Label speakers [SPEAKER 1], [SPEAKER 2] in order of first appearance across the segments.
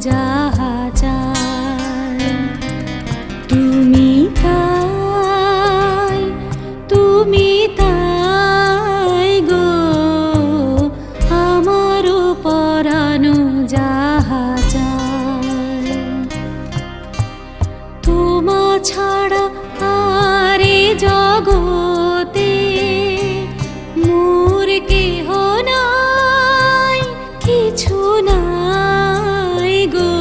[SPEAKER 1] যাহা চায়। তুমি তাই, তুমি তাই গো আমার পরানো যাহা চায়। তোমা ছাড়া আরে জগতে মোর কেহ নাই, কিছু নাই গো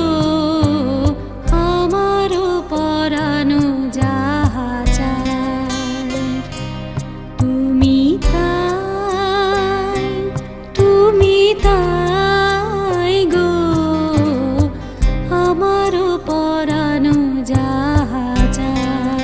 [SPEAKER 1] আমার পরানো যাহা চায়। তুমি তাই, তুমি তাই গো আমার পরানো যাহা চায়।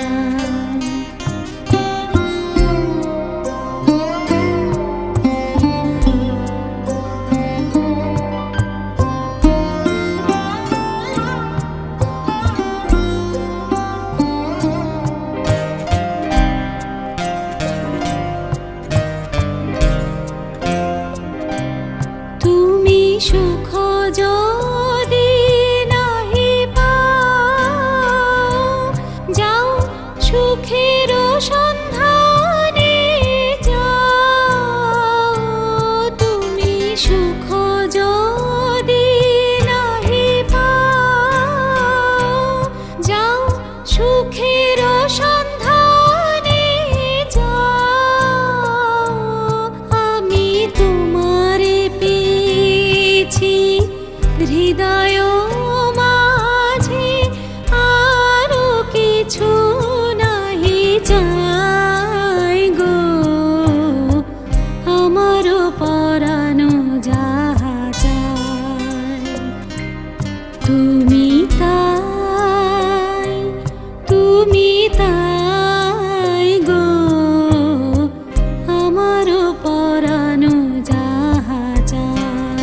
[SPEAKER 1] তুমি সুখ যদি নাহি পাও, যাও সুখের সন্ধানে যাও। তুমি সুখ যদি নাহি পাও, যাও সুখের সন্ধানে যাও। আমি তোমারে পেয়েছি হৃদয় মাঝে, আরো কিছু নাহি চাই গো আমার পরানো যাহা চায়। তুমি তাই, তুমি তাই গো আমার পরানো যাহা চায়।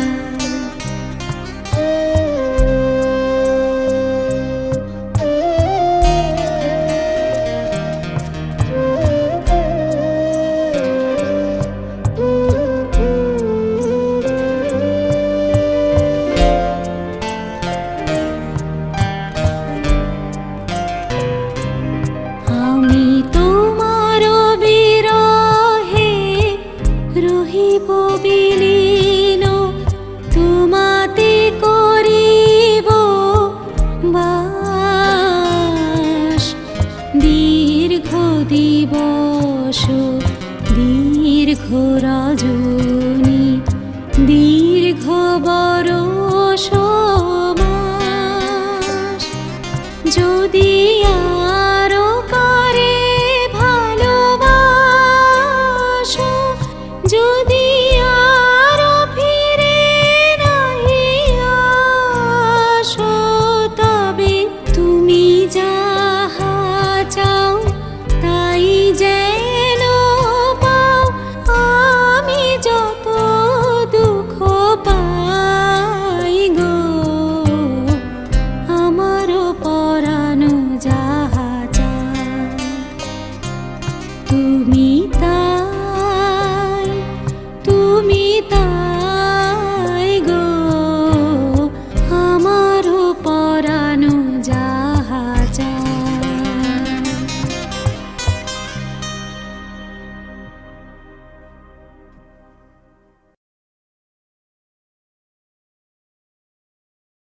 [SPEAKER 1] আমি তোমার বিরহে রহিব বিলীন, তোমাতে করিব বাস। দীর্ঘ দিবস দীর্ঘ রজনী, দীর্ঘ বরষ মাস। যদি আরো কারে ভালোবাসো, যদি আরো ফিরে নাহি আসো, তবে তুমি যাহা চাও তাই যেন পাও। আমি যত দুঃখ পাই গো আমার পরানো যাহা চায়। তুমি তা